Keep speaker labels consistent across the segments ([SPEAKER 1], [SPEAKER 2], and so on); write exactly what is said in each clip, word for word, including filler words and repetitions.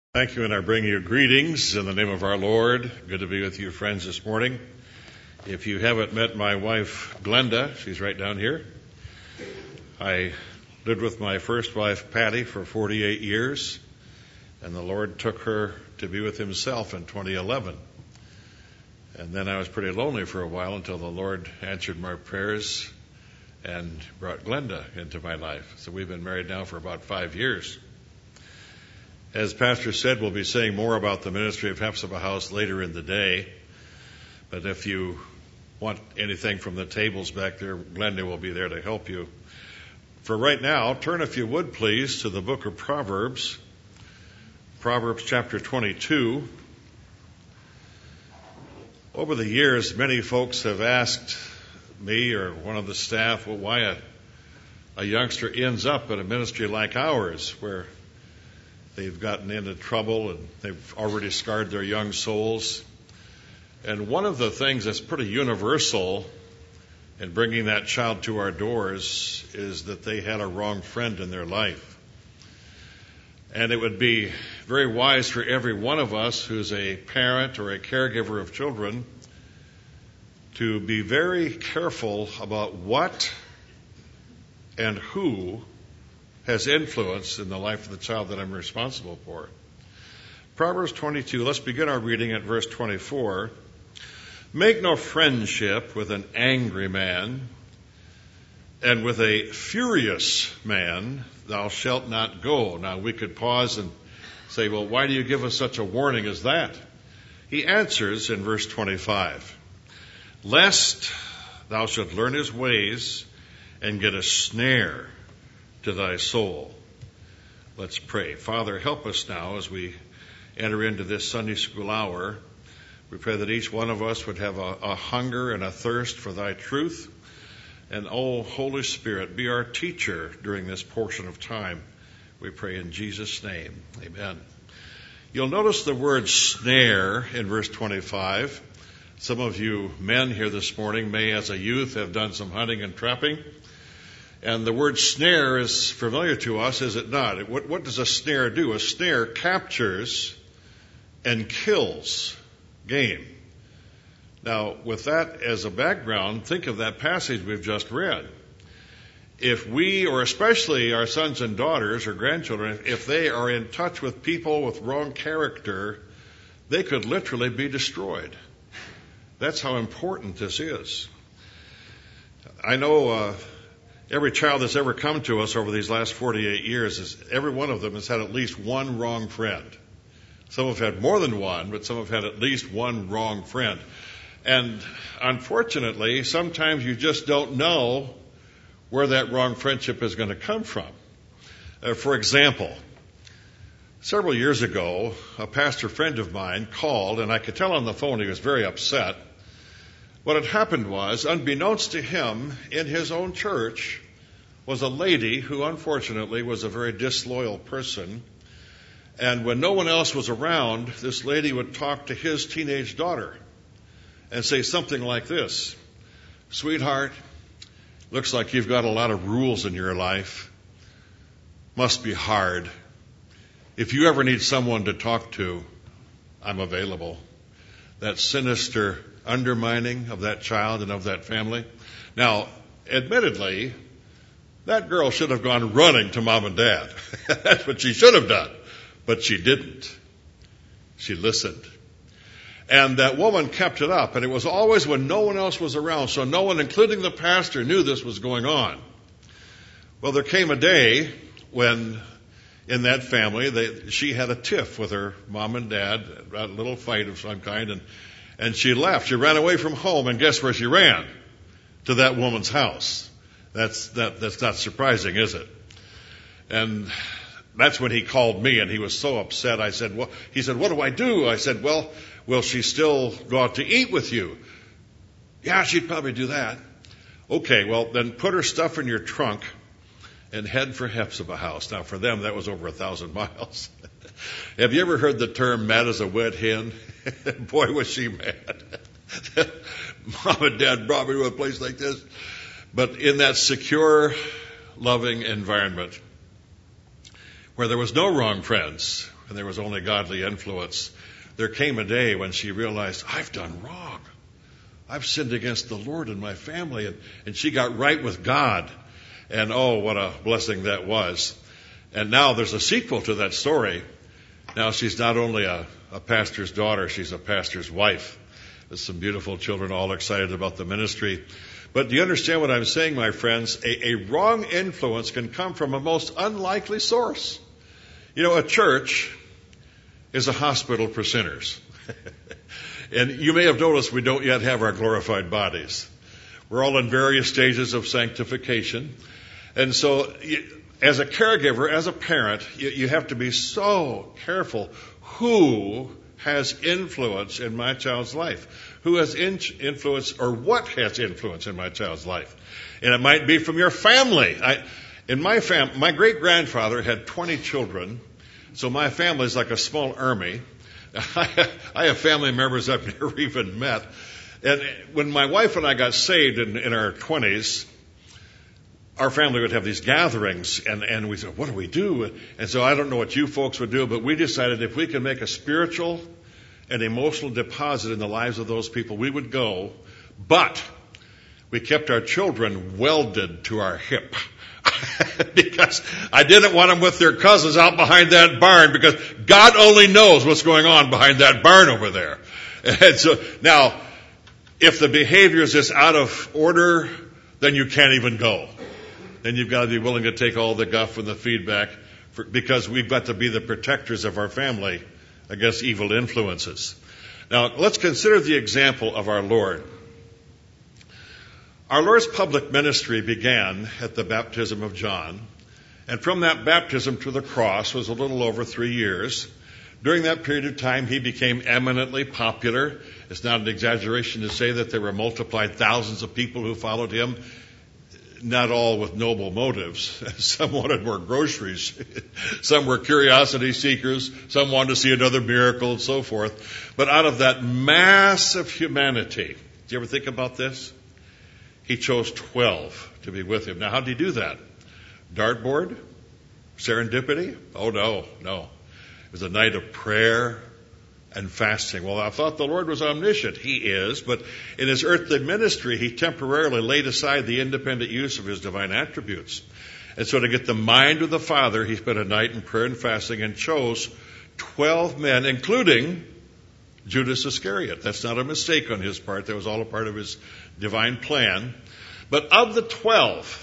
[SPEAKER 1] Thank you, and I bring you greetings in the name of our Lord. Good to be with you, friends, this morning. If you haven't met my wife, Glenda, she's right down here. I lived with my first wife, Patty, for forty-eight years, and the Lord took her to be with Himself in twenty eleven. And then I was pretty lonely for a while until the Lord answered my prayers and brought Glenda into my life. So we've been married now for about five years. As Pastor said, we'll be saying more about the ministry of Hephzibah House later in the day. But if you want anything from the tables back there, Glenda will be there to help you. For right now, turn, if you would please, to the book of Proverbs, Proverbs chapter twenty-two. Over the years, many folks have asked me or one of the staff, well, why a, a youngster ends up at a ministry like ours, where they've gotten into trouble and they've already scarred their young souls. And one of the things that's pretty universal in bringing that child to our doors is that they had a wrong friend in their life. And it would be very wise for every one of us who's a parent or a caregiver of children to be very careful about what and who has influence in the life of the child that I'm responsible for. Proverbs twenty-two, let's begin our reading at verse twenty-four. Make no friendship with an angry man, and with a furious man thou shalt not go. Now we could pause and say, well, why do you give us such a warning as that? He answers in verse twenty-five, lest thou should learn his ways and get a snare to thy soul. Let's pray. Father, help us now as we enter into this Sunday school hour. We pray that each one of us would have a, a hunger and a thirst for thy truth. And, oh, Holy Spirit, be our teacher during this portion of time. We pray in Jesus' name. Amen. You'll notice the word snare in verse twenty-five. Some of you men here this morning may, as a youth, have done some hunting and trapping. And the word snare is familiar to us, is it not? What, what does a snare do? A snare captures and kills game. Now, with that as a background, think of that passage we've just read. If we, or especially our sons and daughters or grandchildren, if they are in touch with people with wrong character, they could literally be destroyed. That's how important this is. I know uh, every child that's ever come to us over these last forty-eight years, is, every one of them has had at least one wrong friend. Some have had more than one, but some have had at least one wrong friend. And unfortunately, sometimes you just don't know where that wrong friendship is going to come from. Uh, for example, several years ago, a pastor friend of mine called, and I could tell on the phone he was very upset. What had happened was, unbeknownst to him, in his own church was a lady who unfortunately was a very disloyal person. And when no one else was around, this lady would talk to his teenage daughter and say something like this: sweetheart, looks like you've got a lot of rules in your life. Must be hard. If you ever need someone to talk to, I'm available. That sinister undermining of that child and of that family. Now, admittedly, that girl should have gone running to mom and dad. That's what she should have done. But she didn't. She listened. And that woman kept it up. And it was always when no one else was around. So no one, including the pastor, knew this was going on. Well, there came a day when in that family, they, she had a tiff with her mom and dad, a little fight of some kind, and And she left. She ran away from home, and guess where she ran? To that woman's house. That's that, that's not surprising, is it? And that's when he called me, and he was so upset. I said, "Well," he said, "What do I do?" I said, "Well, will she still go out to eat with you?" "Yeah, she'd probably do that." "Okay, well, then put her stuff in your trunk and head for Hephzibah House." Now, for them, that was over a thousand miles. Have you ever heard the term mad as a wet hen? Boy, was she mad. Mom and Dad brought me to a place like this. But in that secure, loving environment where there was no wrong friends, and there was only godly influence, there came a day when she realized, I've done wrong. I've sinned against the Lord and my family. And, and she got right with God. And oh, what a blessing that was. And now there's a sequel to that story. Now she's not only a, a pastor's daughter, she's a pastor's wife. With some beautiful children all excited about the ministry. But do you understand what I'm saying, my friends? A, a wrong influence can come from a most unlikely source. You know, a church is a hospital for sinners. And you may have noticed we don't yet have our glorified bodies. We're all in various stages of sanctification. And so as a caregiver, as a parent, you, you have to be so careful who has influence in my child's life. Who has in- influence or what has influence in my child's life. And it might be from your family. I, in my fam, my great-grandfather had twenty children. So my family is like a small army. I have family members I've never even met. And when my wife and I got saved in, in our twenties, our family would have these gatherings, and, and we said, what do we do? And so I don't know what you folks would do, but we decided if we could make a spiritual and emotional deposit in the lives of those people, we would go. But we kept our children welded to our hip. Because I didn't want them with their cousins out behind that barn, because God only knows what's going on behind that barn over there. And so now, if the behavior is just out of order, then you can't even go. Then you've got to be willing to take all the guff and the feedback, for, because we've got to be the protectors of our family against evil influences. Now, let's consider the example of our Lord. Our Lord's public ministry began at the baptism of John, and from that baptism to the cross was a little over three years. During that period of time, he became eminently popular. It's not an exaggeration to say that there were multiplied thousands of people who followed him, not all with noble motives. Some wanted more groceries. Some were curiosity seekers. Some wanted to see another miracle and so forth. But out of that mass of humanity, do you ever think about this? He chose twelve to be with him. Now, how did he do that? Dartboard? Serendipity? Oh, no, no. It was a night of prayer and fasting. Well, I thought the Lord was omniscient. He is, but in his earthly ministry, he temporarily laid aside the independent use of his divine attributes. And so to get the mind of the Father, he spent a night in prayer and fasting and chose twelve men, including Judas Iscariot. That's not a mistake on his part. That was all a part of his divine plan. But of the twelve,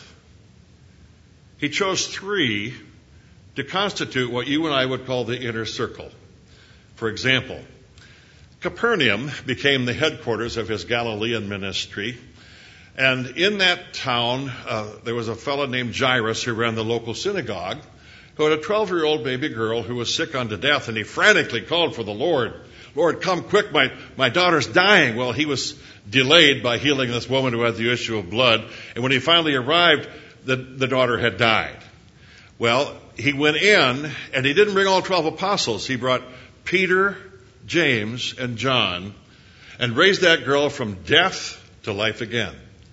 [SPEAKER 1] he chose three to constitute what you and I would call the inner circle. For example, Capernaum became the headquarters of his Galilean ministry. And in that town, uh, there was a fellow named Jairus who ran the local synagogue, who had a twelve-year-old baby girl who was sick unto death, and he frantically called for the Lord. Lord, come quick, my, my daughter's dying. Well, he was delayed by healing this woman who had the issue of blood. And when he finally arrived, the, the daughter had died. Well, he went in, and he didn't bring all twelve apostles. He brought Peter, James, and John, and raised that girl from death to life again.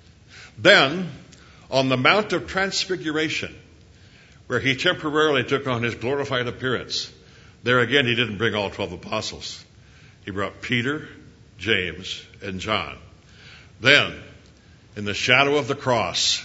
[SPEAKER 1] Then, on the Mount of Transfiguration, where he temporarily took on his glorified appearance, there again he didn't bring all twelve apostles. He brought Peter, James, and John. Then, in the shadow of the cross,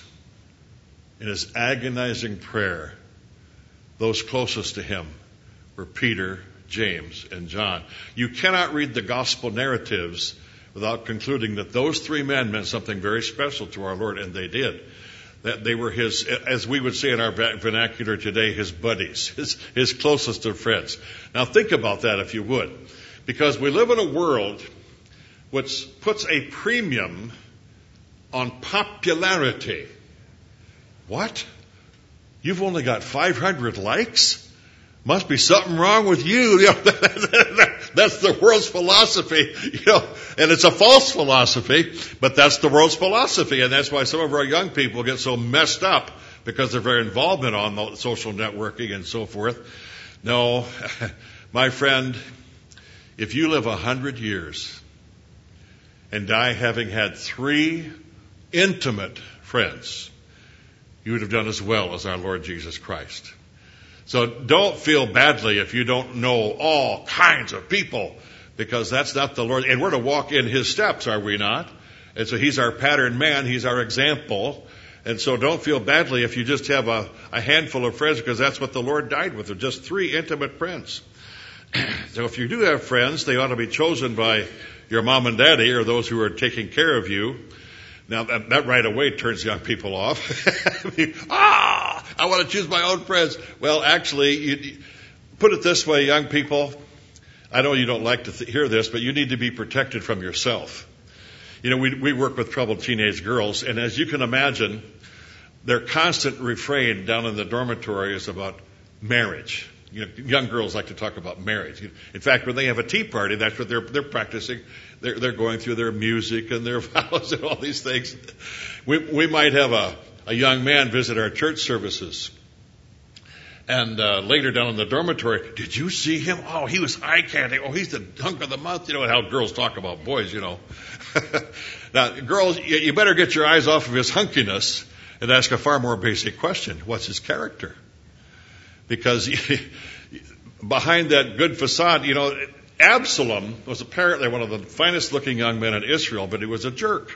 [SPEAKER 1] in his agonizing prayer, those closest to him were Peter, James, and John. You cannot read the gospel narratives without concluding that those three men meant something very special to our Lord, and they did. That they were his, as we would say in our vernacular today, his buddies, his, his closest of friends. Now think about that if you would. Because we live in a world which puts a premium on popularity. What? You've only got five hundred likes? Must be something wrong with you. You know, that's the world's philosophy, you know, and it's a false philosophy, but that's the world's philosophy, and that's why some of our young people get so messed up, because of their involvement on the social networking and so forth. No, my friend, if you live a hundred years and die having had three intimate friends, you would have done as well as our Lord Jesus Christ. So don't feel badly if you don't know all kinds of people, because that's not the Lord. And we're to walk in His steps, are we not? And so He's our pattern man. He's our example. And so don't feel badly if you just have a, a handful of friends, because that's what the Lord died with. They're just three intimate friends. So if you do have friends, they ought to be chosen by your mom and daddy, or those who are taking care of you. Now, that, that right away turns young people off. ah, I want to choose my own friends. Well, actually, you, put it this way, young people. I know you don't like to th- hear this, but you need to be protected from yourself. You know, we, we work with troubled teenage girls, and as you can imagine, their constant refrain down in the dormitory is about marriage. You know, young girls like to talk about marriage. In fact, when they have a tea party, that's what they're they're practicing. They're they're going through their music and their vows and all these things. We we might have a a young man visit our church services, and uh, later down in the dormitory, did you see him? Oh, he was eye candy. Oh, he's the hunk of the month. You know how girls talk about boys. You know. Now, girls, you, you better get your eyes off of his hunkiness and ask a far more basic question: what's his character? Because behind that good facade, you know, Absalom was apparently one of the finest looking young men in Israel, but he was a jerk.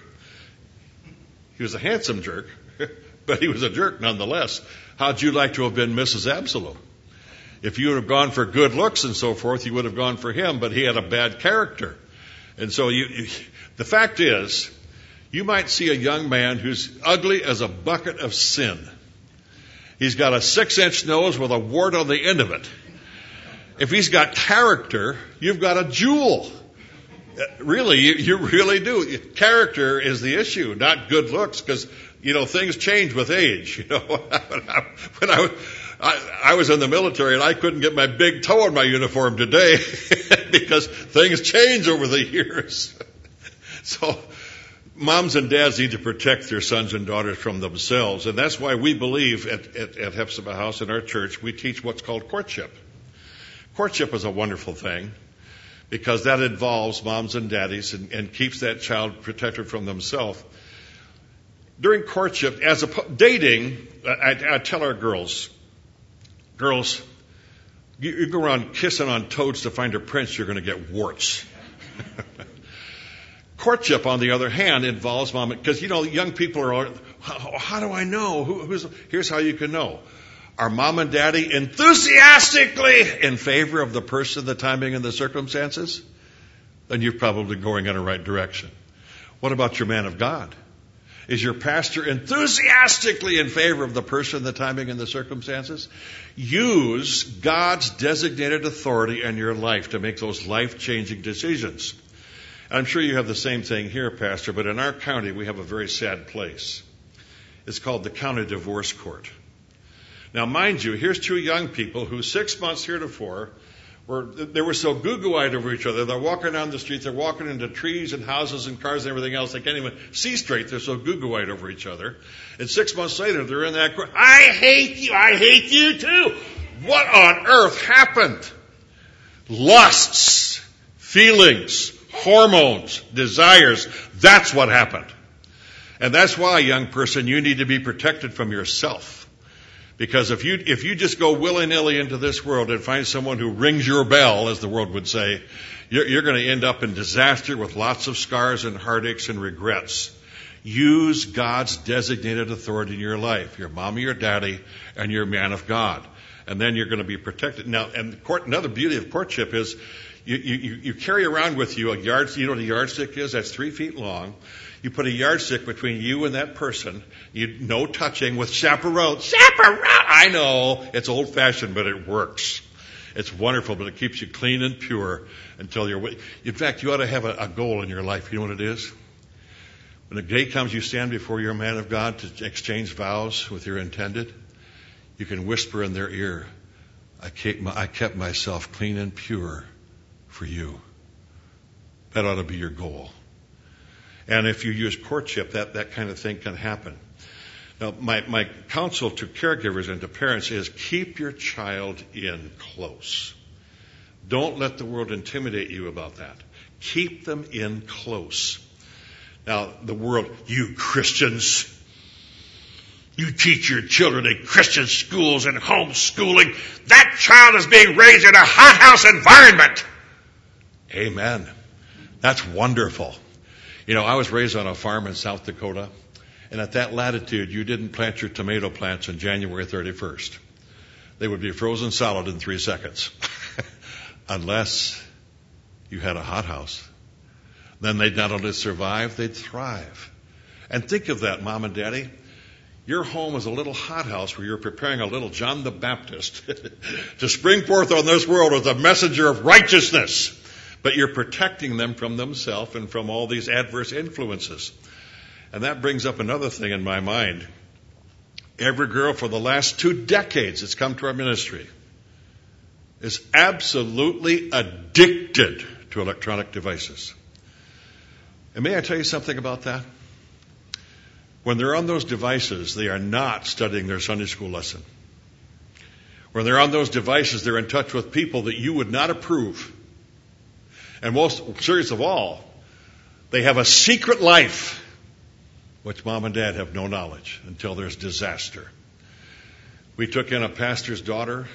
[SPEAKER 1] He was a handsome jerk, but he was a jerk nonetheless. How'd you like to have been Missus Absalom? If you would have gone for good looks and so forth, you would have gone for him, but he had a bad character. And so you, you the fact is, you might see a young man who's ugly as a bucket of sin. He's got a six-inch nose with a wart on the end of it. If he's got character, you've got a jewel. Really, you, you really do. Character is the issue, not good looks, because, you know, things change with age. You know, when I, when I, I, I was in the military and I couldn't get my big toe in my uniform today because things change over the years. So, moms and dads need to protect their sons and daughters from themselves, and that's why we believe at, at, at Hephzibah House in our church, we teach what's called courtship. Courtship is a wonderful thing because that involves moms and daddies and, and keeps that child protected from themselves. During courtship, as a dating, I, I tell our girls, girls, you, you go around kissing on toads to find a prince, you're going to get warts. Courtship, on the other hand, involves mom, because, you know, young people are, how, how do I know? Who, who's, here's how you can know. Are mom and daddy enthusiastically in favor of the person, the timing, and the circumstances? Then you're probably going in the right direction. What about your man of God? Is your pastor enthusiastically in favor of the person, the timing, and the circumstances? Use God's designated authority in your life to make those life-changing decisions. I'm sure you have the same thing here, Pastor, but in our county we have a very sad place. It's called the County Divorce Court. Now, mind you, here's two young people who six months heretofore were, they were so goo-goo-eyed over each other. They're walking down the street, they're walking into trees and houses and cars and everything else. They can't even see straight. They're so goo-goo-eyed over each other. And six months later, they're in that court. I hate you. I hate you too. What on earth happened? Lusts, feelings, hormones, desires. That's what happened. And that's why, young person, you need to be protected from yourself. Because if you if you just go willy-nilly into this world and find someone who rings your bell, as the world would say, you're, you're going to end up in disaster with lots of scars and heartaches and regrets. Use God's designated authority in your life, your mommy, your daddy, and your man of God. And then you're going to be protected. Now, and court, another beauty of courtship is you, you, you carry around with you a yard, you know what a yardstick is? That's three feet long. You put a yardstick between you and that person. You no touching with chaperone. Chaperone! I know. It's old-fashioned, but it works. It's wonderful, but it keeps you clean and pure until you're... In fact, you ought to have a, a goal in your life. You know what it is? When the day comes you stand before your man of God to exchange vows with your intended, you can whisper in their ear, I kept, my, I kept myself clean and pure for you. That ought to be your goal. And if you use courtship, that, that kind of thing can happen. Now, my, my counsel to caregivers and to parents is keep your child in close. Don't let the world intimidate you about that. Keep them in close. Now, the world, you Christians, You teach your children in Christian schools and homeschooling. That child is being raised in a hothouse environment. Amen. That's wonderful. You know, I was raised on a farm in South Dakota, and at that latitude, you didn't plant your tomato plants on January thirty-first. They would be frozen solid in three seconds. Unless you had a hothouse. Then they'd not only survive, they'd thrive. And think of that, Mom and Daddy. Your home is a little hothouse where you're preparing a little John the Baptist to spring forth on this world as a messenger of righteousness. But you're protecting them from themselves and from all these adverse influences. And that brings up another thing in my mind. Every girl for the last two decades that's come to our ministry is absolutely addicted to electronic devices. And may I tell you something about that? When they're on those devices, they are not studying their Sunday school lesson. When they're on those devices, they're in touch with people that you would not approve. And most serious of all, they have a secret life, which Mom and Dad have no knowledge until there's disaster. We took in a pastor's daughter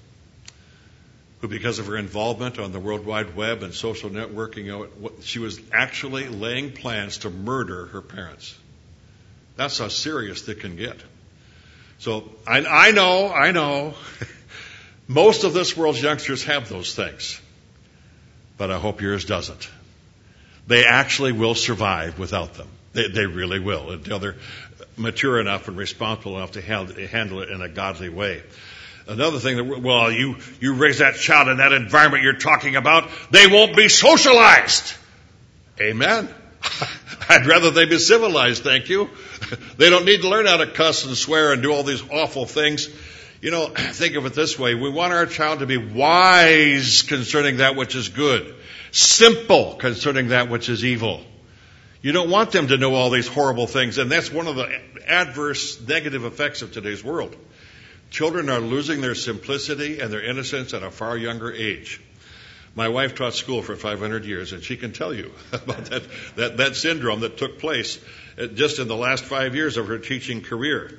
[SPEAKER 1] who, because of her involvement on the World Wide Web and social networking, you know, she was actually laying plans to murder her parents. That's how serious it can get. So I, I know, I know, most of this world's youngsters have those things, but I hope yours doesn't. They actually will survive without them. They, they really will, until they're mature enough and responsible enough to handle it in a godly way. Another thing that, well, you, you raise that child in that environment you're talking about, they won't be socialized. Amen. I'd rather they be civilized, thank you. They don't need to learn how to cuss and swear and do all these awful things. You know, think of it this way. We want our child to be wise concerning that which is good, simple concerning that which is evil. You don't want them to know all these horrible things, and that's one of the adverse negative effects of today's world. Children are losing their simplicity and their innocence at a far younger age. My wife taught school for five hundred years, and she can tell you about that, that, that syndrome that took place just in the last five years of her teaching career.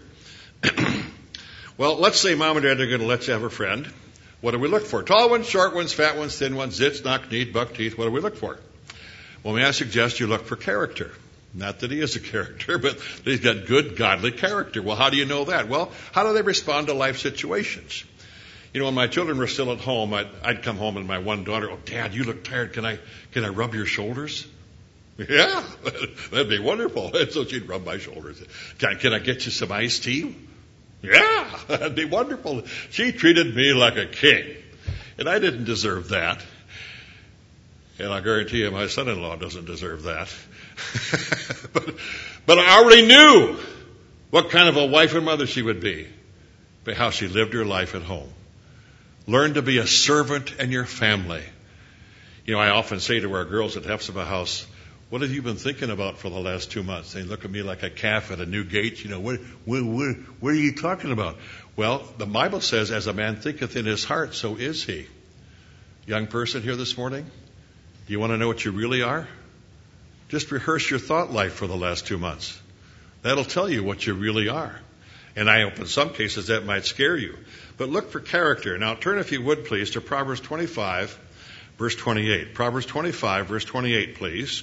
[SPEAKER 1] Well, let's say Mom and Dad are going to let you have a friend. What do we look for? Tall ones, short ones, fat ones, thin ones, zits, knock-kneed, buck teeth. What do we look for? Well, may I suggest you look for character. Not that he is a character, but that he's got good, godly character. Well, how do you know that? Well, how do they respond to life situations? You know, when my children were still at home, I'd, I'd come home and my one daughter, oh, Dad, you look tired. Can I, can I rub your shoulders? Yeah, that'd be wonderful. And so she'd rub my shoulders. Can, can I get you some iced tea? Yeah, that'd be wonderful. She treated me like a king. And I didn't deserve that. And I guarantee you my son-in-law doesn't deserve that. but, but I already knew what kind of a wife and mother she would be by how she lived her life at home. Learn to be a servant in your family. You know, I often say to our girls at Hephzibah House, what have you been thinking about for the last two months? They look at me like a calf at a new gate. You know, what, what, what, what are you talking about? Well, the Bible says, as a man thinketh in his heart, so is he. Young person here this morning, do you want to know what you really are? Just rehearse your thought life for the last two months. That'll tell you what you really are. And I hope in some cases that might scare you. But look for character. Now turn, if you would please, to Proverbs twenty-five, verse twenty-eight. Proverbs twenty-five, verse twenty-eight, please.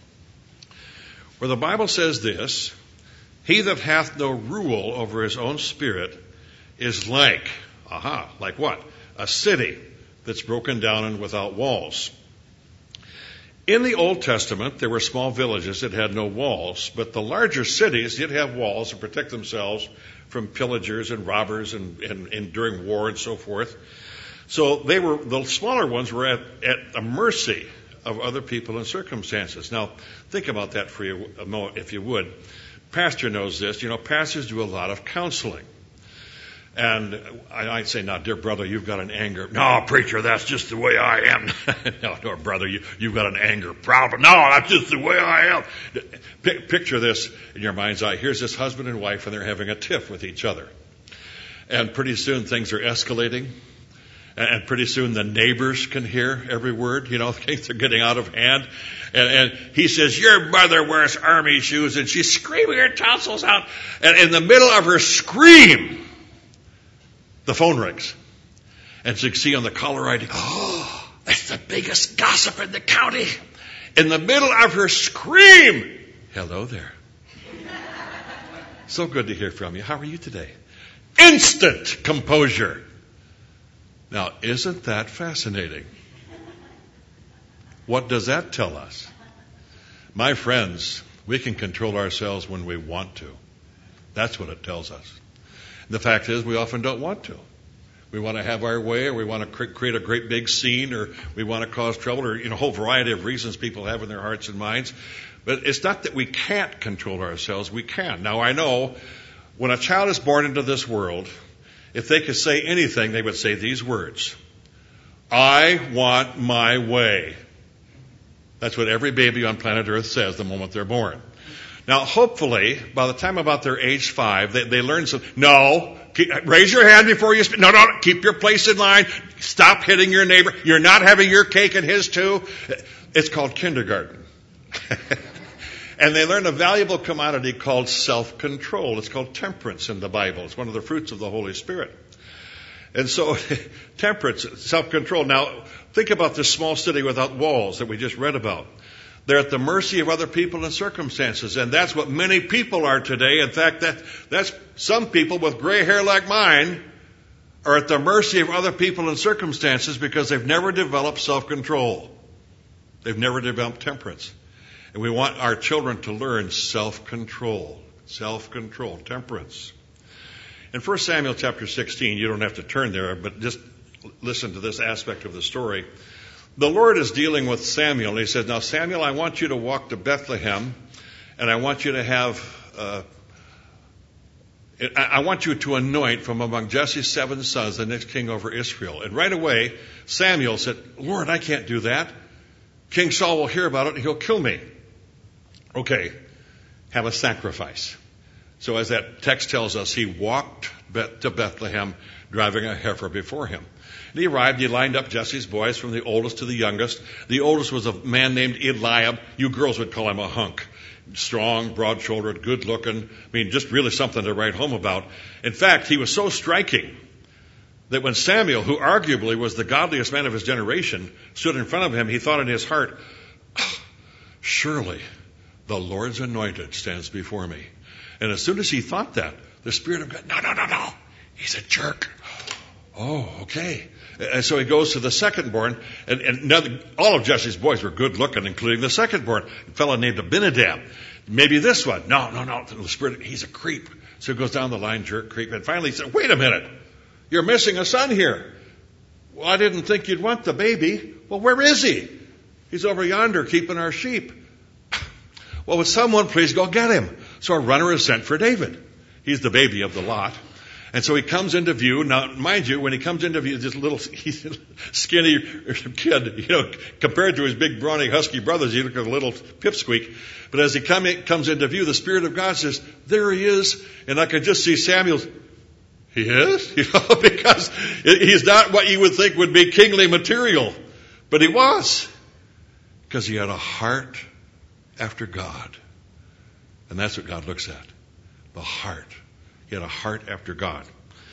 [SPEAKER 1] Where the Bible says this, he that hath no rule over his own spirit is like, aha, like what? A city that's broken down and without walls. In the Old Testament, there were small villages that had no walls, but the larger cities did have walls to protect themselves from pillagers and robbers and, and, and during war and so forth. So they were, the smaller ones were at, at the mercy of other people and circumstances. Now, think about that for you a moment, if you would. Pastor knows this. You know, pastors do a lot of counseling. And I'd say, now, dear brother, you've got an anger. No, preacher, that's just the way I am. no, no, brother, you, you've got an anger problem. No, that's just the way I am. P- picture this in your mind's eye. Here's this husband and wife, and they're having a tiff with each other. And pretty soon things are escalating. And pretty soon the neighbors can hear every word. You know, things are getting out of hand. And, and he says, your mother wears army shoes, and she's screaming her tonsils out. And in the middle of her scream, the phone rings. And so you can see on the caller I D, oh, that's the biggest gossip in the county. In the middle of her scream, hello there. So good to hear from you. How are you today? Instant composure. Now, isn't that fascinating? What does that tell us? My friends, we can control ourselves when we want to. That's what it tells us. The fact is, we often don't want to. We want to have our way, or we want to cre- create a great big scene, or we want to cause trouble, or you know, a whole variety of reasons people have in their hearts and minds. But it's not that we can't control ourselves. We can. Now, I know when a child is born into this world, if they could say anything, they would say these words. I want my way. That's what every baby on planet Earth says the moment they're born. Now, hopefully, by the time about their age five, they, they learn some, no, keep, raise your hand before you speak. No, no, keep your place in line. Stop hitting your neighbor. You're not having your cake and his too. It's called kindergarten. And they learn a valuable commodity called self-control. It's called temperance in the Bible. It's one of the fruits of the Holy Spirit. And so, temperance, self-control. Now, think about this small city without walls that we just read about. They're at the mercy of other people and circumstances. And that's what many people are today. In fact, that, that's some people with gray hair like mine are at the mercy of other people and circumstances because they've never developed self-control. They've never developed temperance. And we want our children to learn self-control, self-control, temperance. In First Samuel chapter sixteen, you don't have to turn there, but just listen to this aspect of the story. The Lord is dealing with Samuel, and he says, now, Samuel, I want you to walk to Bethlehem, and I want you to have, uh, I want you to anoint from among Jesse's seven sons the next king over Israel. And right away, Samuel said, Lord, I can't do that. King Saul will hear about it, and he'll kill me. Okay, have a sacrifice. So as that text tells us, he walked to Bethlehem, driving a heifer before him. And he arrived, he lined up Jesse's boys from the oldest to the youngest. The oldest was a man named Eliab. You girls would call him a hunk. Strong, broad-shouldered, good-looking. I mean, just really something to write home about. In fact, he was so striking that when Samuel, who arguably was the godliest man of his generation, stood in front of him, he thought in his heart, oh, surely the Lord's anointed stands before me. And as soon as he thought that, the Spirit of God, no, no, no, no, he's a jerk. Oh, okay. And so he goes to the second-born, and, and now the, all of Jesse's boys were good-looking, including the second-born, a fellow named Abinadab. Maybe this one. No, no, no, the Spirit, he's a creep. So he goes down the line, jerk, creep, and finally he said, wait a minute, you're missing a son here. Well, I didn't think you'd want the baby. Well, where is he? He's over yonder keeping our sheep. Well, would someone please go get him? So a runner is sent for David. He's the baby of the lot. And so he comes into view. Now, mind you, when he comes into view, this little he's a skinny kid, you know, compared to his big, brawny, husky brothers, he looked like a little pipsqueak. But as he come in, comes into view, the Spirit of God says, there he is. And I could just see Samuel's, he is? You know, because he's not what you would think would be kingly material. But he was. Because he had a heart after God. And that's what God looks at. The heart. He had a heart after God.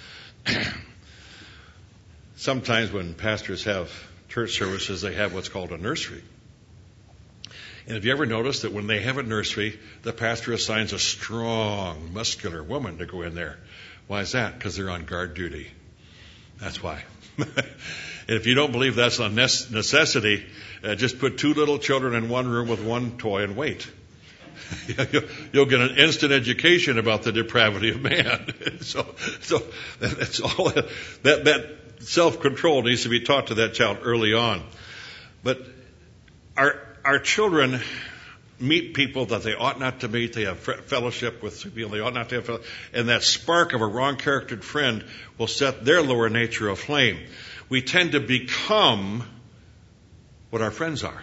[SPEAKER 1] Sometimes when pastors have church services, they have what's called a nursery. And have you ever noticed that when they have a nursery, the pastor assigns a strong, muscular woman to go in there? Why is that? Because they're on guard duty. That's why. And if you don't believe that's a necessity, uh, just put two little children in one room with one toy and wait. You'll get an instant education about the depravity of man. so, so that's all. That that self-control needs to be taught to that child early on. But our our children meet people that they ought not to meet. They have fellowship with people they ought not to have. And that spark of a wrong-charactered friend will set their lower nature aflame. We tend to become what our friends are.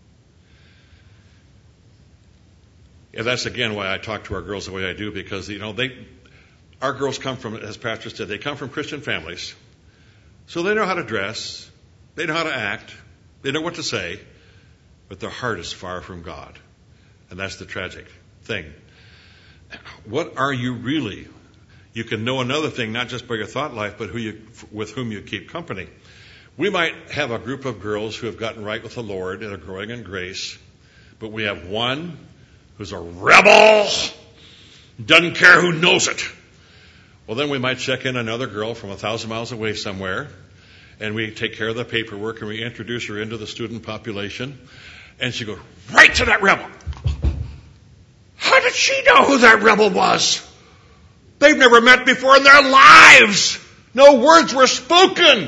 [SPEAKER 1] And that's, again, why I talk to our girls the way I do, because, you know, they, our girls come from, as Pastor said, they come from Christian families, So they know how to dress, they know how to act, they know what to say, but their heart is far from God. And that's the tragic thing. What are you really? You can know another thing, not just by your thought life, but who you, with whom you keep company. We might have a group of girls who have gotten right with the Lord and are growing in grace, but we have one who's a rebel, doesn't care who knows it. Well, then we might check in another girl from a thousand miles away somewhere, and we take care of the paperwork, and we introduce her into the student population, and she goes right to that rebel. How did she know who that rebel was? They've never met before in their lives. No words were spoken.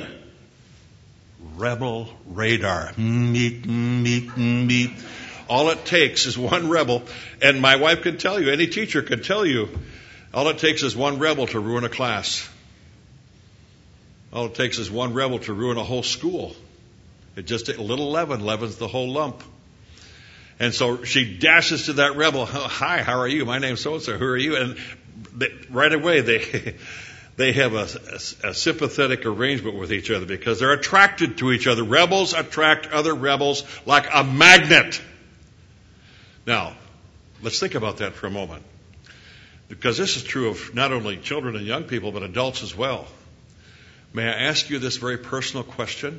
[SPEAKER 1] Rebel radar. Meep, meep, meep. All it takes is one rebel, and my wife can tell you, any teacher can tell you, all it takes is one rebel to ruin a class. All it takes is one rebel to ruin a whole school. It just a little leaven leavens the whole lump. And so she dashes to that rebel. Hi, how are you? My name's so-and-so. Who are you? And they, right away they they have a, a, a sympathetic arrangement with each other because they're attracted to each other. Rebels attract other rebels like a magnet. Now, let's think about that for a moment. Because this is true of not only children and young people, but adults as well. May I ask you this very personal question?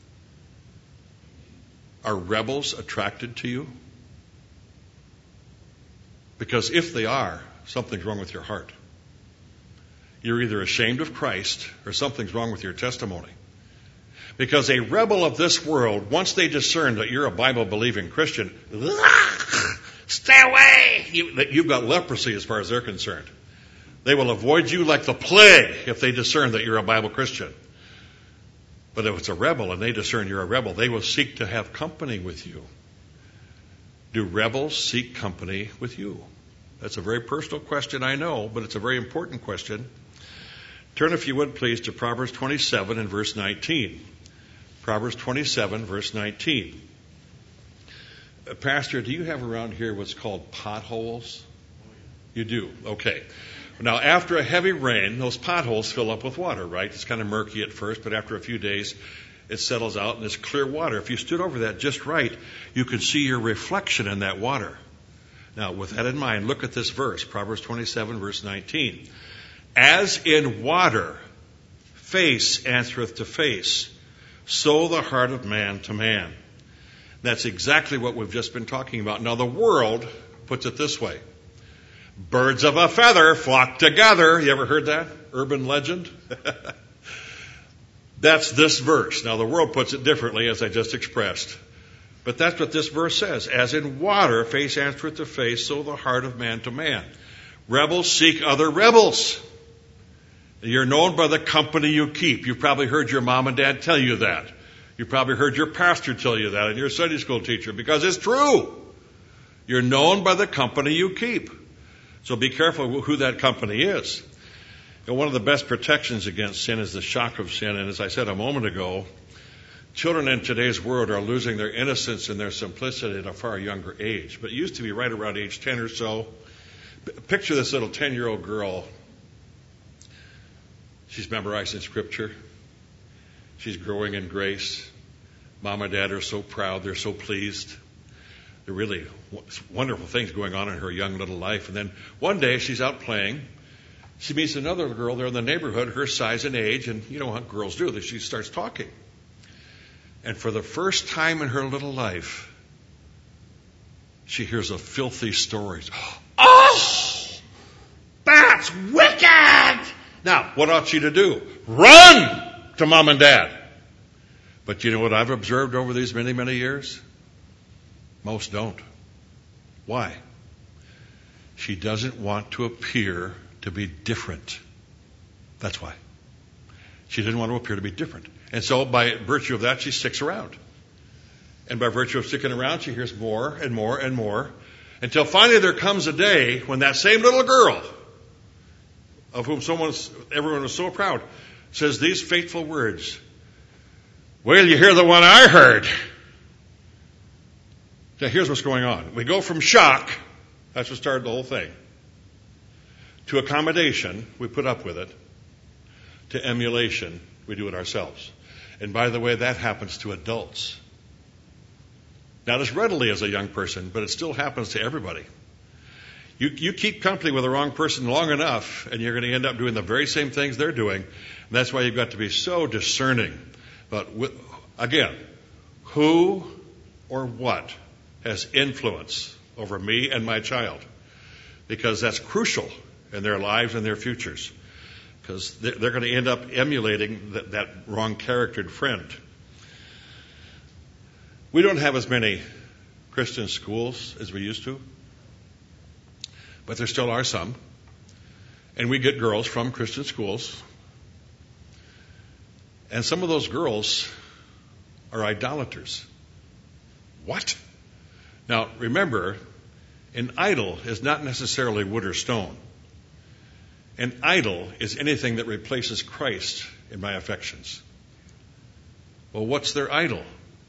[SPEAKER 1] Are rebels attracted to you? Because if they are, something's wrong with your heart. You're either ashamed of Christ or something's wrong with your testimony. Because a rebel of this world, once they discern that you're a Bible-believing Christian, stay away! You, you've got leprosy as far as they're concerned. They will avoid you like the plague if they discern that you're a Bible Christian. But if it's a rebel and they discern you're a rebel, they will seek to have company with you. Do rebels seek company with you? That's a very personal question, I know, but it's a very important question. Turn, if you would, please, to Proverbs twenty-seven and verse nineteen. Proverbs twenty-seven, verse nineteen. Uh, Pastor, do you have around here what's called potholes? You do? Okay. Now, after a heavy rain, those potholes fill up with water, right? It's kind of murky at first, but after a few days, it settles out and it's clear water. If you stood over that just right, you could see your reflection in that water. Now, with that in mind, look at this verse, Proverbs twenty-seven, verse nineteen. As in water, face answereth to face, so the heart of man to man. That's exactly what we've just been talking about. Now, the world puts it this way. Birds of a feather flock together. You ever heard that? Urban legend? That's this verse. Now, the world puts it differently, as I just expressed. But that's what this verse says. As in water, face answereth to face, so the heart of man to man. Rebels seek other rebels. You're known by the company you keep. You've probably heard your mom and dad tell you that. You've probably heard your pastor tell you that and your Sunday school teacher, because it's true. You're known by the company you keep. So be careful who that company is. And one of the best protections against sin is the shock of sin. And as I said a moment ago, children in today's world are losing their innocence and their simplicity at a far younger age. But it used to be right around age ten or so. Picture this little ten-year-old girl. She's memorizing Scripture. She's growing in grace. Mom and Dad are so proud. They're so pleased. There are really wonderful things going on in her young little life. And then one day she's out playing. She meets another girl there in the neighborhood, her size and age, and you know what girls do. She starts talking. And for the first time in her little life, she hears a filthy story. Oh, that's wicked! Now, what ought she to do? Run to Mom and Dad. But you know what I've observed over these many, many years? Most don't. Why? She doesn't want to appear to be different. That's why. She didn't want to appear to be different. And so by virtue of that, she sticks around. And by virtue of sticking around, she hears more and more and more, until finally there comes a day when that same little girl, of whom someone's, everyone was so proud, says these fateful words. Well, you hear the one I heard. Now, here's what's going on. We go from shock, that's what started the whole thing, to accommodation, we put up with it, to emulation, We do it ourselves. And by the way, that happens to adults. Not as readily as a young person, but it still happens to everybody. You, you keep company with the wrong person long enough, and you're going to end up doing the very same things they're doing. And that's why you've got to be so discerning. But again, who or what has influence over me and my child? Because that's crucial in their lives and their futures. Because they're, they're going to end up emulating that, that wrong-charactered friend. We don't have as many Christian schools as we used to, but there still are some. And we get girls from Christian schools. And some of those girls are idolaters. What? Now, remember, an idol is not necessarily wood or stone. An idol is anything that replaces Christ in my affections. Well, what's their idol?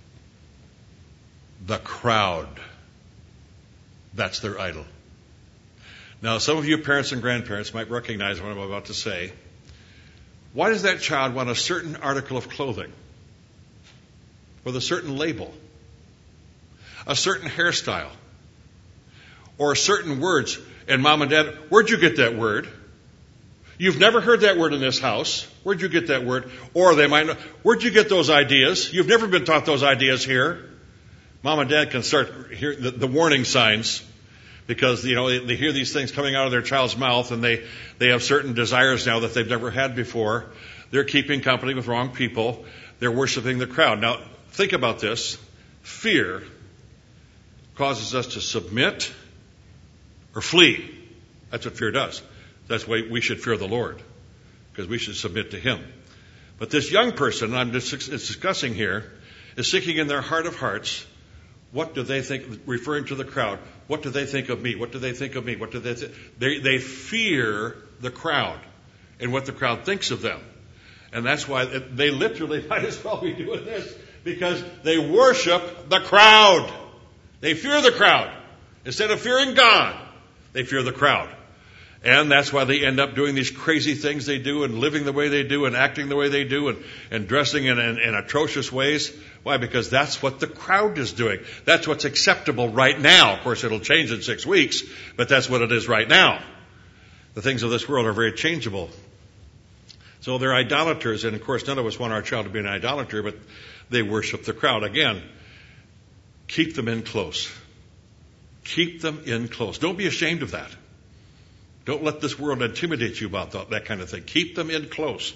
[SPEAKER 1] The crowd. That's their idol. Now, some of you parents and grandparents might recognize what I'm about to say. Why does that child want a certain article of clothing with a certain label, a certain hairstyle, or certain words? And mom and dad, where'd you get that word? You've never heard that word in this house. Where'd you get that word? Or they might know, where'd you get those ideas? You've never been taught those ideas here. Mom and dad can start hear the, the warning signs because, you know, they, they hear these things coming out of their child's mouth and they, they have certain desires now that they've never had before. They're keeping company with wrong people. They're worshiping the crowd. Now, think about this. Fear causes us to submit or flee. That's what fear does. That's why we should fear the Lord, because we should submit to Him. But this young person I'm discussing here is thinking in their heart of hearts, what do they think, referring to the crowd, what do they think of me? What do they think of me? What do they think? They, they fear the crowd and what the crowd thinks of them. And that's why they literally might as well be doing this, because they worship the crowd. They fear the crowd. Instead of fearing God, they fear the crowd. And that's why they end up doing these crazy things they do and living the way they do and acting the way they do and, and dressing in, in, in atrocious ways. Why? Because that's what the crowd is doing. That's what's acceptable right now. Of course, it'll change in six weeks, but that's what it is right now. The things of this world are very changeable. So they're idolaters, and of course, none of us want our child to be an idolater, but they worship the crowd. Again, keep them in close. Keep them in close. Don't be ashamed of that. Don't let this world intimidate you about that, that kind of thing. Keep them in close.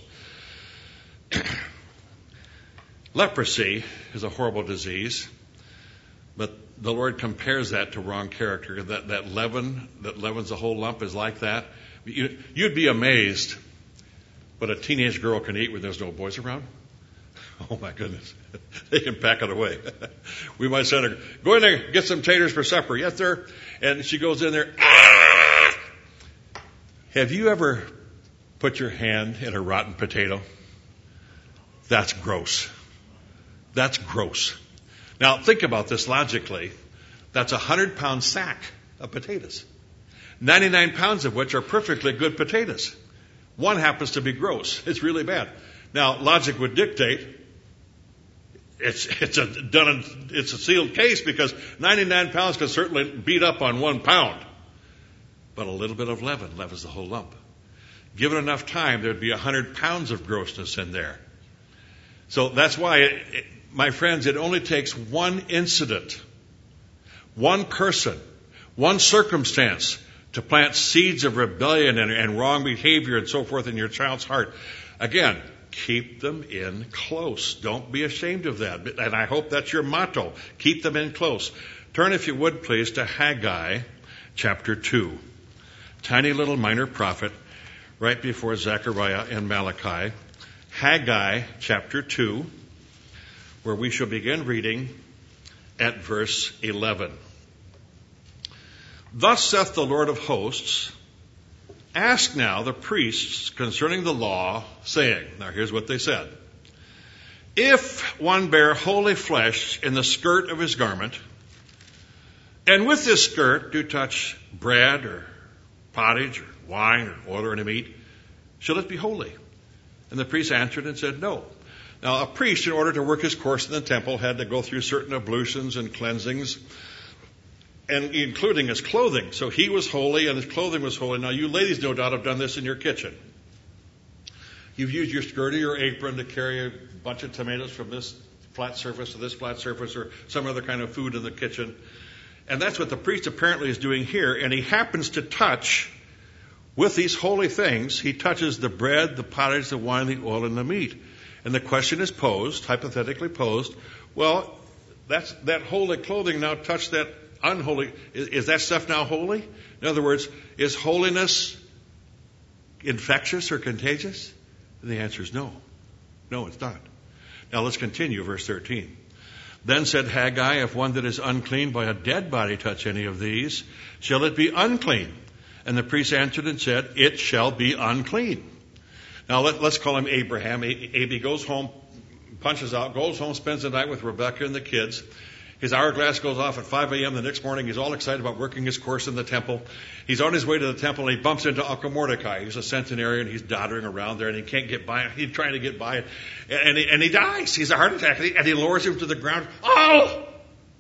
[SPEAKER 1] Leprosy is a horrible disease, but the Lord compares that to wrong character. That, that leaven, that leavens the whole lump is like that. You, you'd be amazed what a teenage girl can eat when there's no boys around. Oh my goodness. They can pack it away. We might send her, go in there, get some taters for supper. Yes, sir. And she goes in there. Have you ever put your hand in a rotten potato? That's gross. That's gross. Now, think about this logically. That's a hundred-pound sack of potatoes, ninety-nine pounds of which are perfectly good potatoes. One happens to be gross. It's really bad. Now, logic would dictate it's it's a done it's a sealed case, because ninety-nine pounds can certainly beat up on one pound. But a little bit of leaven leavens the whole lump. Given enough time, there'd be a hundred pounds of grossness in there. So that's why, it, it, my friends, it only takes one incident, one person, one circumstance to plant seeds of rebellion and, and wrong behavior and so forth in your child's heart. Again, keep them in close. Don't be ashamed of that. And I hope that's your motto. Keep them in close. Turn, if you would, please, to Haggai chapter two. Tiny little minor prophet right before Zechariah and Malachi. Haggai chapter two, where we shall begin reading at verse eleven. Thus saith the Lord of hosts, ask now the priests concerning the law, saying, now here's what they said. If one bear holy flesh in the skirt of his garment, and with this skirt do touch bread or pottage or wine or oil or any meat, shall it be holy? And the priest answered and said, no. Now, a priest, in order to work his course in the temple, had to go through certain ablutions and cleansings, and including his clothing. So he was holy and his clothing was holy. Now, you ladies no doubt have done this in your kitchen. You've used your skirt or your apron to carry a bunch of tomatoes from this flat surface to this flat surface or some other kind of food in the kitchen. And that's what the priest apparently is doing here. And he happens to touch, with these holy things, he touches the bread, the pottage, the wine, the oil, and the meat. And the question is posed, hypothetically posed, well, that's, that holy clothing now touched that unholy. Is, is that stuff now holy? In other words, is holiness infectious or contagious? And the answer is no. No, it's not. Now let's continue, verse thirteen. Then said Haggai, if one that is unclean by a dead body touch any of these, shall it be unclean? And the priest answered and said, it shall be unclean. Now let, let's call him Abraham. Abby goes home, punches out, goes home, spends the night with Rebecca and the kids. His hourglass goes off at five a.m. the next morning. He's all excited about working his course in the temple. He's on his way to the temple, and he bumps into Uncle Mordecai. He's a centenarian. He's doddering around there, and he can't get by. He's trying to get by, and he, and he dies. He's a heart attack, and he, and he lowers him to the ground. Oh!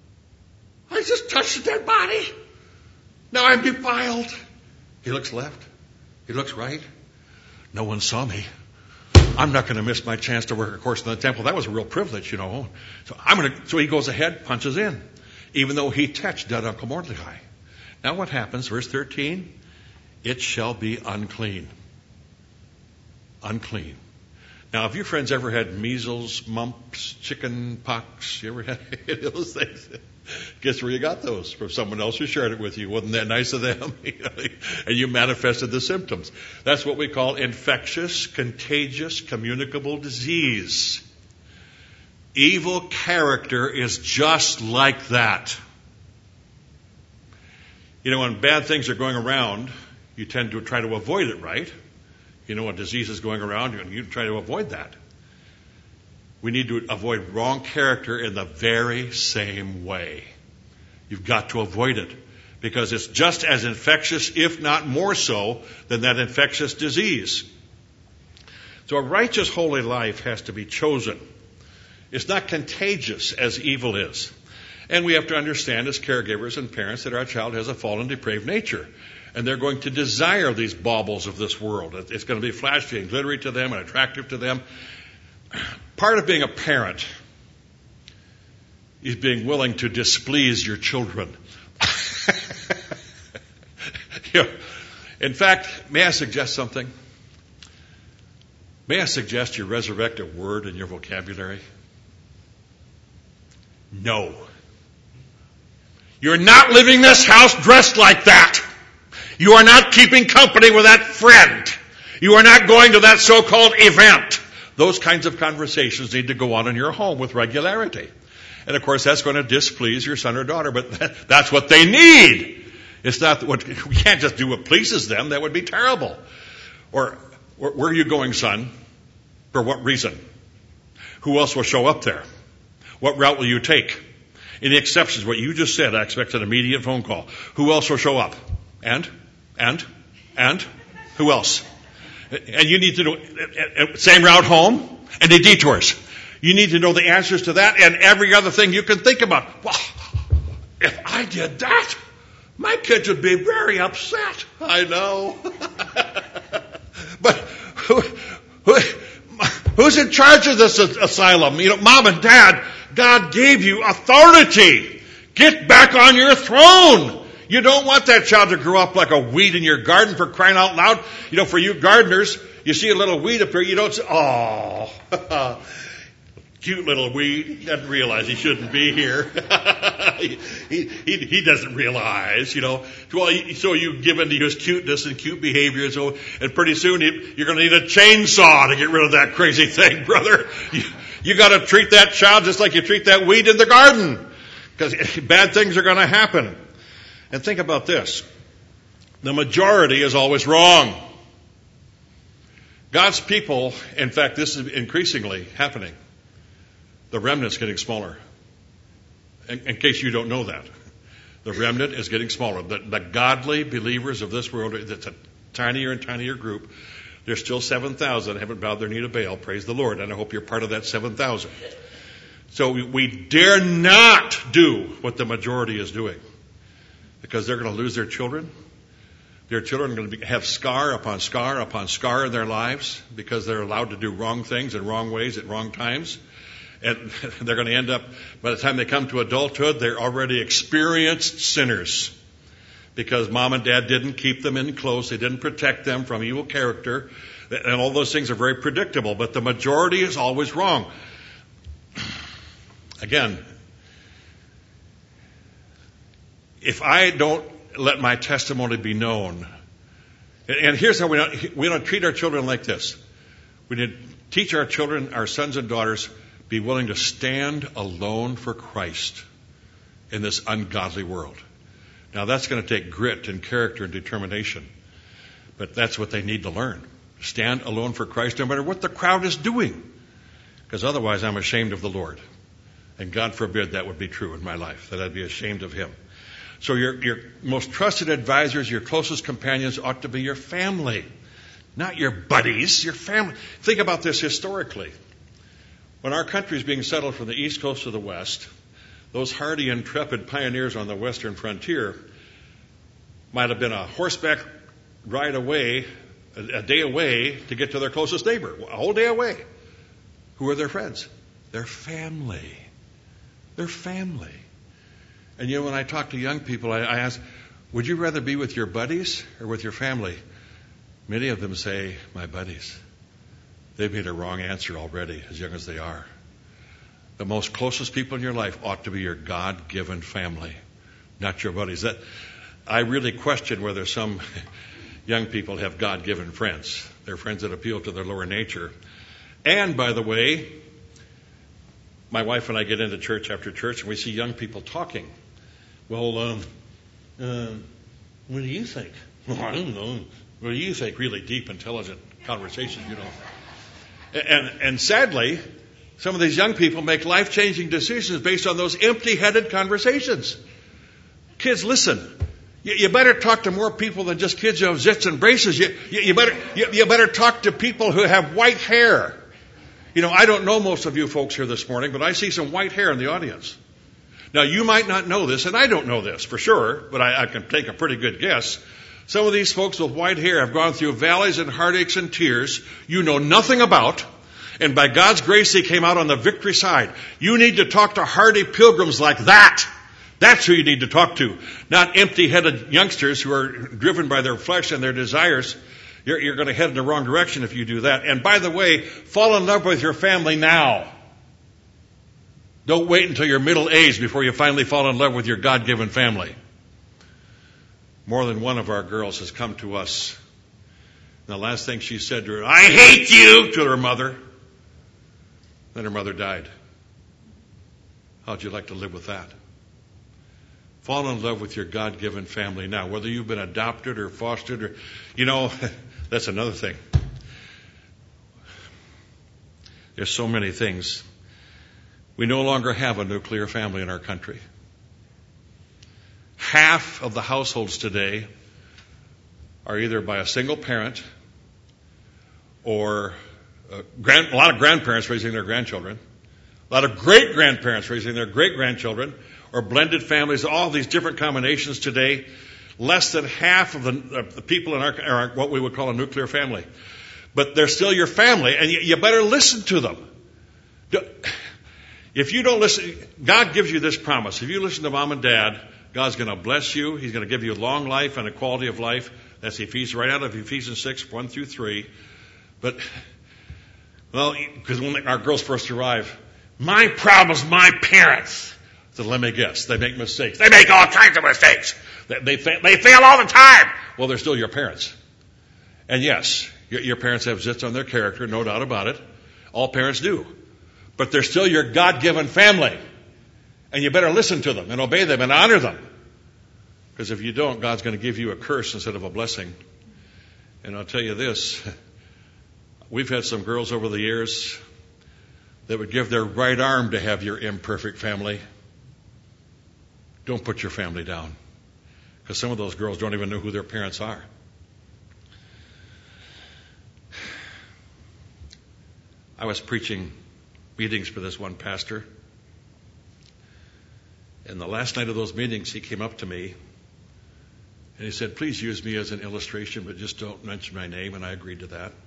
[SPEAKER 1] I just touched a dead body. Now I'm defiled. He looks left. He looks right. No one saw me. I'm not going to miss my chance to work a course in the temple. That was a real privilege, you know. So I'm going to. So he goes ahead, punches in, even though he touched dead Uncle Mordecai. Now what happens? Verse thirteen. It shall be unclean. Unclean. Now, have your friends ever had measles, mumps, chicken pox? You ever had any of those things? Guess where you got those? From someone else who shared it with you. Wasn't that nice of them? And you manifested the symptoms. That's what we call infectious, contagious, communicable disease. Evil character is just like that. You know, when bad things are going around, you tend to try to avoid it, right? You know, when disease is going around, you try to avoid that. We need to avoid wrong character in the very same way. You've got to avoid it because it's just as infectious, if not more so, than that infectious disease. So a righteous, holy life has to be chosen. It's not contagious as evil is. And we have to understand as caregivers and parents that our child has a fallen, depraved nature. And they're going to desire these baubles of this world. It's going to be flashy and glittery to them and attractive to them. Part of being a parent is being willing to displease your children. You know, in fact, may I suggest something? May I suggest you resurrect a word in your vocabulary? No. You're not leaving this house dressed like that. You are not keeping company with that friend. You are not going to that so-called event. Those kinds of conversations need to go on in your home with regularity. And of course, that's going to displease your son or daughter, but that, that's what they need. It's not what, we can't just do what pleases them. That would be terrible. Or, where are you going, son? For what reason? Who else will show up there? What route will you take? Any exceptions? What you just said, I expect an immediate phone call. Who else will show up? And? And? And? Who else? And you need to know, same route home, any detours. You need to know the answers to that and every other thing you can think about. Well, if I did that, my kids would be very upset. I know. But who, who, who's in charge of this asylum? You know, Mom and Dad, God gave you authority. Get back on your throne. You don't want that child to grow up like a weed in your garden, for crying out loud. You know, for you gardeners, you see a little weed up here, you don't say, oh, cute little weed. He doesn't realize he shouldn't be here. he, he, he doesn't realize, you know. Well, so you give in to his cuteness and cute behavior, so, and pretty soon you're going to need a chainsaw to get rid of that crazy thing, brother. You, you got to treat that child just like you treat that weed in the garden, because bad things are going to happen. And think about this. The majority is always wrong. God's people, in fact, this is increasingly happening. The remnant's getting smaller. In, in case you don't know that. The remnant is getting smaller. The, the godly believers of this world, it's a tinier and tinier group. There's still seven thousand that haven't bowed their knee to Baal. Praise the Lord. And I hope you're part of that seven thousand. So we, we dare not do what the majority is doing, because they're going to lose their children. Their children are going to be, have scar upon scar upon scar in their lives because they're allowed to do wrong things in wrong ways at wrong times. And they're going to end up, by the time they come to adulthood, they're already experienced sinners because mom and dad didn't keep them in close. They didn't protect them from evil character. And all those things are very predictable. But the majority is always wrong. Again, if I don't let my testimony be known, and here's how we don't, we don't treat our children like this. We need to teach our children, our sons and daughters, be willing to stand alone for Christ in this ungodly world. Now that's going to take grit and character and determination, but that's what they need to learn. Stand alone for Christ no matter what the crowd is doing, because otherwise I'm ashamed of the Lord. And God forbid that would be true in my life, that I'd be ashamed of Him. So your, your most trusted advisors, your closest companions ought to be your family, not your buddies, your family. Think about this historically. When our country is being settled from the east coast to the west, those hardy, intrepid pioneers on the western frontier might have been a horseback ride away, a, a day away to get to their closest neighbor, a whole day away. Who are their friends? Their family. Their family. And you know, when I talk to young people, I, I ask, would you rather be with your buddies or with your family? Many of them say, my buddies. They've made a wrong answer already, as young as they are. The most closest people in your life ought to be your God-given family, not your buddies. That I really question whether some young people have God-given friends. They're friends that appeal to their lower nature. And, by the way, my wife and I get into church after church, and we see young people talking. Well, um, uh, what do you think? Well, I don't know. What do you think? Really deep, intelligent conversations, you know. And, and sadly, some of these young people make life-changing decisions based on those empty-headed conversations. Kids, listen. You, you better talk to more people than just kids who have zits and braces. You, you, you better you, you better talk to people who have white hair. You know, I don't know most of you folks here this morning, but I see some white hair in the audience. Now, you might not know this, and I don't know this for sure, but I, I can take a pretty good guess. Some of these folks with white hair have gone through valleys and heartaches and tears you know nothing about, and by God's grace, they came out on the victory side. You need to talk to hardy pilgrims like that. That's who you need to talk to, not empty-headed youngsters who are driven by their flesh and their desires. You're, you're going to head in the wrong direction if you do that. And by the way, fall in love with your family now. Don't wait until you're middle aged before you finally fall in love with your God-given family. More than one of our girls has come to us. And the last thing she said to her, I hate you, to her mother. Then her mother died. How'd you like to live with that? Fall in love with your God-given family now, whether you've been adopted or fostered or, you know, that's another thing. There's so many things. We no longer have a nuclear family in our country. Half of the households today are either by a single parent or a, grand, a lot of grandparents raising their grandchildren, a lot of great-grandparents raising their great-grandchildren, or blended families, all these different combinations today. Less than half of the, of the people in our are what we would call a nuclear family. But they're still your family, and you, you better listen to them. If you don't listen, God gives you this promise. If you listen to mom and dad, God's going to bless you. He's going to give you long life and a quality of life. That's Ephesians, right out of Ephesians six, one through three. But, well, because when our girls first arrive, my problem is my parents. So let me guess. They make mistakes. They make all kinds of mistakes. They, they, fa- they fail all the time. Well, they're still your parents. And yes, your, your parents have zits on their character, no doubt about it. All parents do. But they're still your God-given family. And you better listen to them and obey them and honor them. Because if you don't, God's going to give you a curse instead of a blessing. And I'll tell you this. We've had some girls over the years that would give their right arm to have your imperfect family. Don't put your family down. Because some of those girls don't even know who their parents are. I was preaching meetings for this one pastor. And the last night of those meetings, he came up to me and he said, please use me as an illustration, but just don't mention my name. And I agreed to that.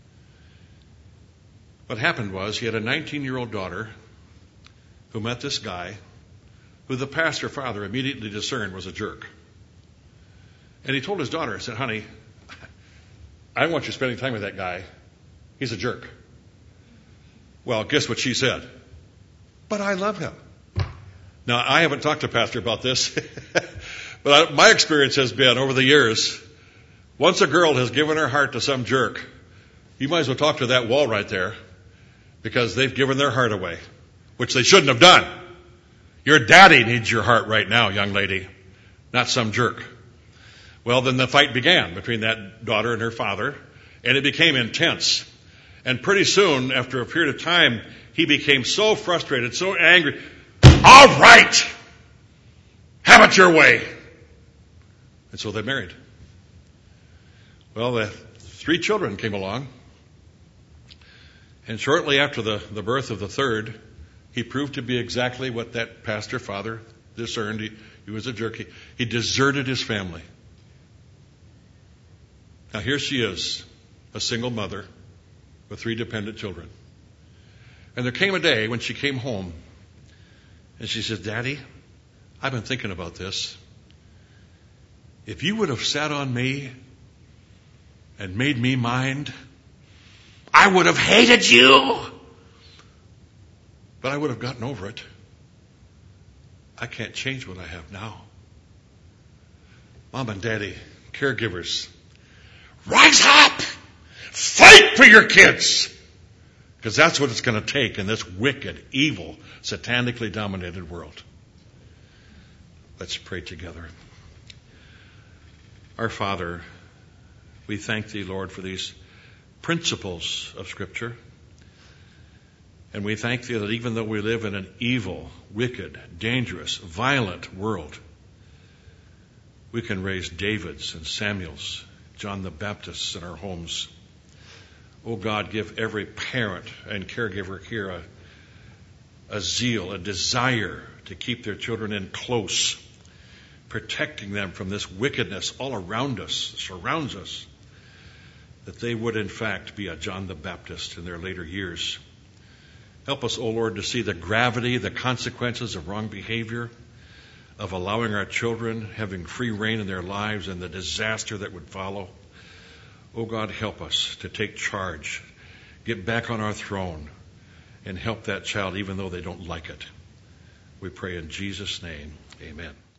[SPEAKER 1] What happened was he had a nineteen-year-old daughter who met this guy who the pastor father immediately discerned was a jerk. And he told his daughter, he said, honey, I don't want you spending time with that guy. He's a jerk. Well, guess what she said? But I love him. Now, I haven't talked to Pastor about this, but I, my experience has been over the years, once a girl has given her heart to some jerk, you might as well talk to that wall right there, because they've given their heart away, which they shouldn't have done. Your daddy needs your heart right now, young lady, not some jerk. Well, then the fight began between that daughter and her father, and it became intense. And pretty soon, after a period of time, he became so frustrated, so angry. All right! Have it your way! And so they married. Well, the three children came along. And shortly after the, the birth of the third, he proved to be exactly what that pastor father discerned. He, he was a jerk. He, he deserted his family. Now here she is, a single mother with three dependent children. And there came a day when she came home and she said, Daddy, I've been thinking about this. If you would have sat on me and made me mind, I would have hated you. But I would have gotten over it. I can't change what I have now. Mom and Daddy, caregivers, rise up! Fight for your kids! Because that's what it's going to take in this wicked, evil, satanically dominated world. Let's pray together. Our Father, we thank Thee, Lord, for these principles of Scripture. And we thank Thee that even though we live in an evil, wicked, dangerous, violent world, we can raise Davids and Samuels, John the Baptists in our homes. Oh God, give every parent and caregiver here a, a zeal, a desire to keep their children in close, protecting them from this wickedness all around us, surrounds us, that they would in fact be a John the Baptist in their later years. Help us, O Lord, to see the gravity, the consequences of wrong behavior, of allowing our children having free rein in their lives and the disaster that would follow. Oh God, help us to take charge, get back on our throne, and help that child even though they don't like it. We pray in Jesus' name, amen.